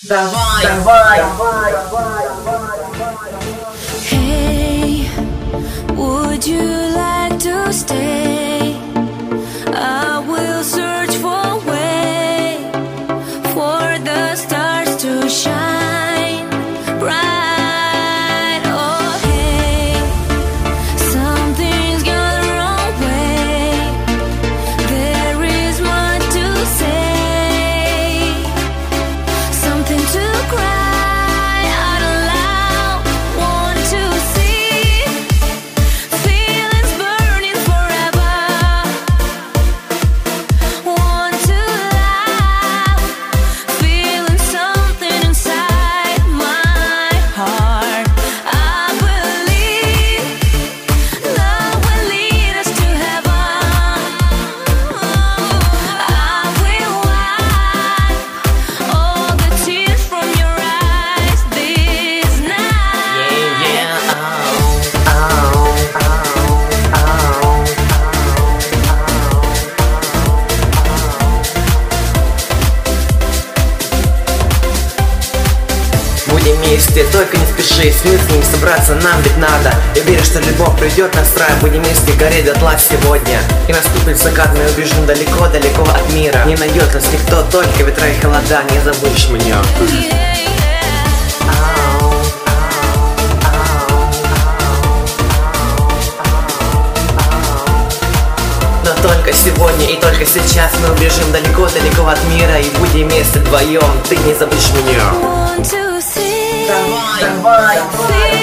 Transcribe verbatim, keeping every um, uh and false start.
Давай, давай, давай. Hey, would you like to stay? I will search for a way for the stars to shine bright. Oh hey, something's gone the wrong way. There is much to say, something to cry out aloud. Want to see feelings burning forever. Want to laugh, feeling something inside my heart. I believe love will lead us to heaven. I will wipe all the tears from your eyes this night. Yeah, oh, oh, oh, oh. Будем вместе, только не спеши, с мыслями собраться нам ведь надо. Я верю, что любовь придет нас в рай. Будем вместе гореть дотла сегодня. И наступит закат, мы убежим далеко-далеко от мира. Не найдет нас никто, только ветра и холода. Не забудешь меня. Но только сегодня и только сейчас мы убежим далеко-далеко от мира. И будем вместе вдвоем, ты не забудешь меня. Want to see Давай, давай, feelings